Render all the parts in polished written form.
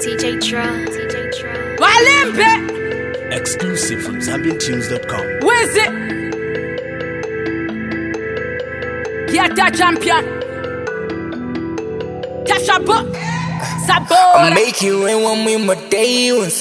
TJ Trill. Walimpe! Exclusive from ZambianTunes.com. Where's it? Get that champion. Tashabo. Sabor. I make you rain when we my day ones.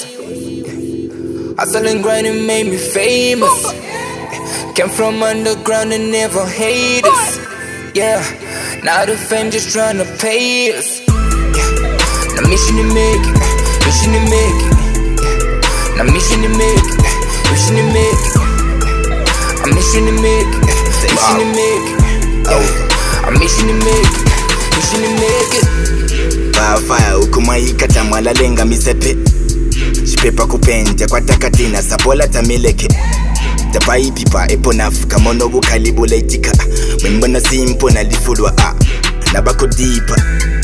Hustle and grind and made me famous. Came from underground and never hate us. Yeah, now the fame just tryna pay us. Yeah, now mission to make it, mission to make it. Yeah, now mission to make it, mission to make it. I'm mission to make it, mission to make it. I'm mission to make it, mission to make it. Fire ukumayika tamala lenga misepe. Chipepa kupenja kwa takatina sabola tamileke. Tabai pipa eponaf kamono bukalibule itika. Mbona simpo na lifulwa nabako dipa.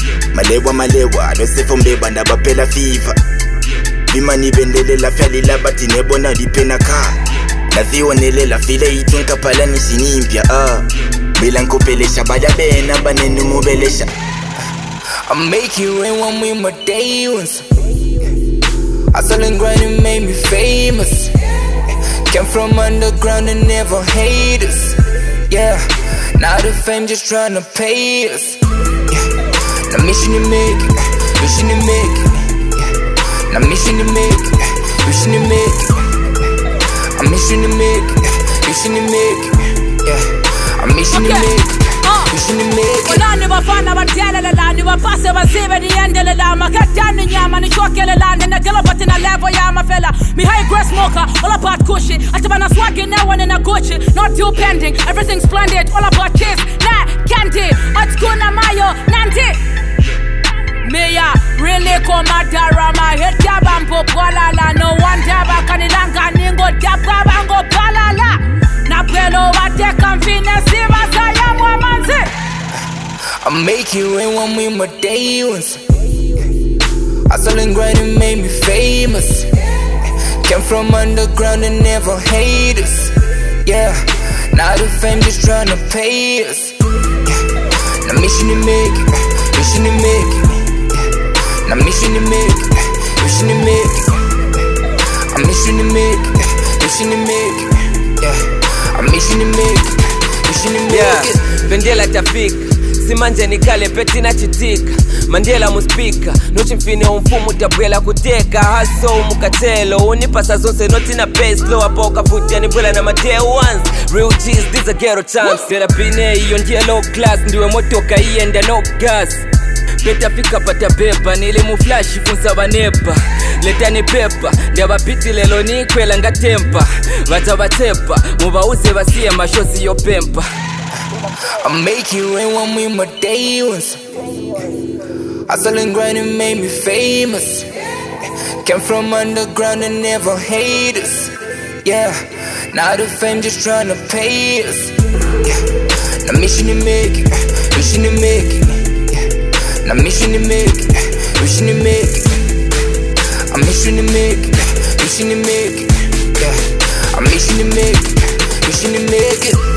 Malewa dosefo mbeba nabapela fifa. Bima nibendele la fyali la bati nebona lipena ka. Naziwa nele la file itunka pala nishinimpia Bila nkopelesha baya bena banenu mubelesha. I make you rain when we my day ones. Hustle and grind and made me famous. Came from underground and never hate us. Yeah, now the fame just tryna pay us. Yeah, now mission to make it, mission to make it. Yeah, now mission to make it, mission to make it. I'm mission to make it, mission to make it. Yeah, I'm mission to make it. Wanani wafana wadelela ni wapase wazibe ni endelela makatani nyama ni chokelela nina gelobati na level ya mafela me high grade smoker all about cushy atabana swaggy now one in a Gucci not too pending everything splendid all about kiss nah candy atkuna mayo nanti me ya really come madara my head jabampo palala no one jaba kanilanga ningo jababango palala na pelo wate kamfine siva saya mwamanzi. I make you rain when we my day ones. Hustle and grind and made me famous. Came from underground and never hate us. Yeah, now the fame just tryna pay us. Yeah, now mission to make it, mission to make it. Yeah, now mission to make it, mission to make it. I'm mission to make it, mission to make it. Yeah, I'm mission to make it, mission to make it. Vendela tafika simanje nikale peti na chitika Mandela muspika nochi mfine umfumu tabwela kuteka haso umukatelo unipasa zonse noti na pace low up okafutia nibwela na mate ones real G's these are ghetto times therapine iyo ndiye low class ndiwe motoka ienda no gas Peta fika pata beba nilimu flash funsa banepa Letani pepa ndiabapiti lelo ni kwela ngatempa Vata vatepa mubauze basiye mashosi yo pempa I make you rain when we my day ones. Hustle and grind and made me famous. Came from underground and never hate us. Yeah, now the fame just tryna pay us. Yeah, now mission to make it, mission to make it. Yeah, now mission to make it, mission to make it. I'm mission to make it, mission to make it. Yeah, I'm mission to make it, mission to make it.